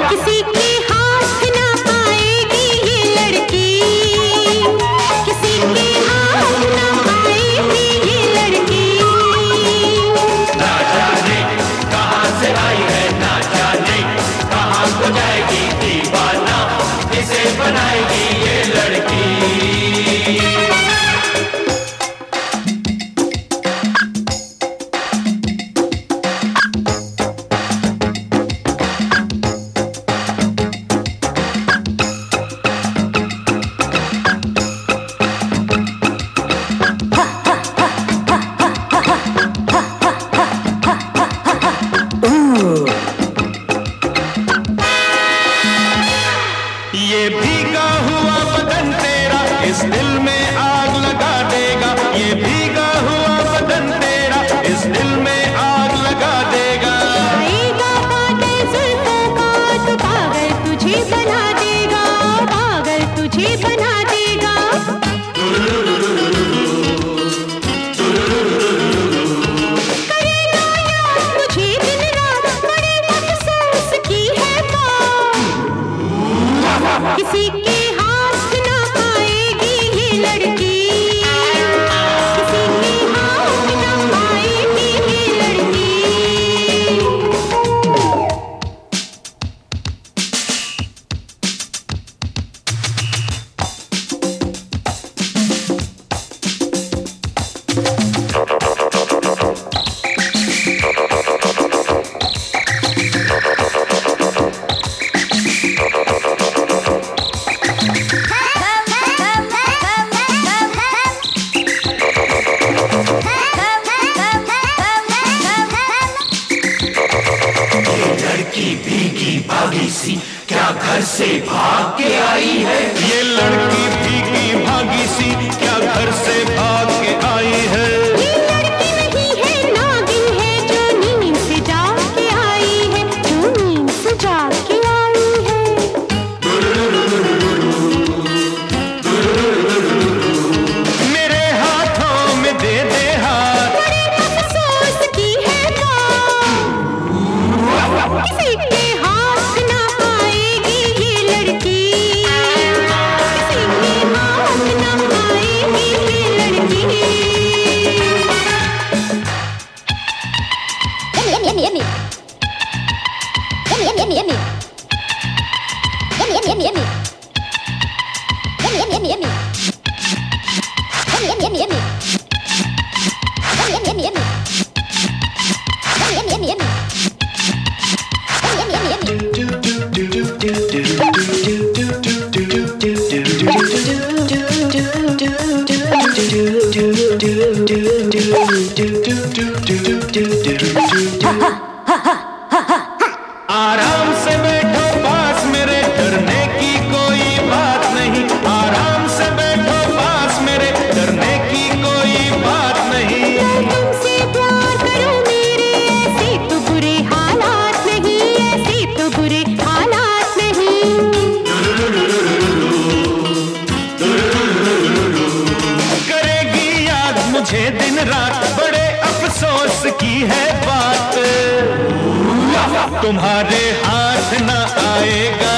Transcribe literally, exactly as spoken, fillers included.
किसी के हाथ ना आएगी ये लड़की, किसी के हाथ ना आएगी ये लड़की। ना जाने कहाँ से आई है, ना जाने कहाँ को जाएगी, दीवाना इसे बनाएगी ये लड़की। ये भीगा हुआ बदन तेरा इस दिल में आग लगा देगा, ये भीगा हुआ बदन तेरा इस दिल में आग लगा देगा। आएगा काटे जुल्फों का तो पागल तुझे बना देगा, पागल तुझे बना देगा। करेगा याद मुझे दिन रात, बड़े अफसोस की है बात। किसी के हाथ ना आएगी ये लड़की, किसी के हाथ ना आएगी ये लड़की। लड़की भीगी भागी सी क्या घर से भाग के आई है, ये लड़की भीगी भागी सी क्या घर से भाग के आई है। ये लड़की नहीं है नागिन है जो नींद से जाग के आई है, जो नींद से जाग के आई है। मेरे हाथों में दे दे हाथ, बड़े अफसोस की है बात। किसी के हाथ ना आएगी ये लड़की, किसी के हाथ ना आएगी ये लड़की। Yummy, yummy, yummy. Yummy, yummy, yummy, yummy. Yummy, yummy, yummy, yummy. Yummy, yummy, yummy, yummy. Yummy, yummy, yummy, yummy. Yummy, yummy, yummy, yummy. Yummy, yummy, yummy, yummy. Yummy, yummy, yummy. आराम से बैठो पास मेरे, डरने की कोई बात नहीं। आराम से बैठो पास मेरे, डरने की कोई बात नहीं। मैं तुमसे प्यार करूं मेरे, ऐसे तो बुरे हालात नहीं, ऐसे तो बुरे हालात नहीं। करेगी याद मुझे दिन रात, बड़े अफसोस की है बात। तुम्हारे हाथ न आएगा